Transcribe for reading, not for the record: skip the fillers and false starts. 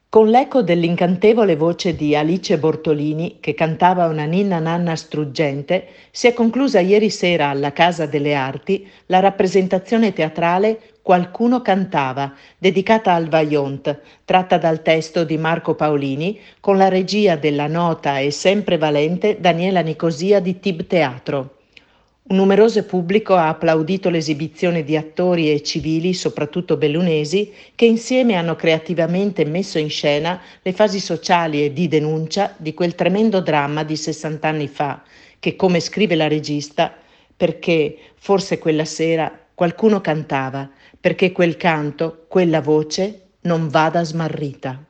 Con l'eco dell'incantevole voce di Alice Bortolini, che cantava una ninna nanna struggente, si è conclusa ieri sera alla Casa delle Arti la rappresentazione teatrale Qualcuno cantava, dedicata al Vajont, tratta dal testo di Marco Paolini, con la regia della nota e sempre valente Daniela Nicosia di Tib Teatro. Un numeroso pubblico ha applaudito l'esibizione di attori e civili, soprattutto bellunesi, che insieme hanno creativamente messo in scena le fasi sociali e di denuncia di quel tremendo dramma di 60 anni fa, che, come scrive la regista, perché forse quella sera qualcuno cantava, perché quel canto, quella voce non vada smarrita.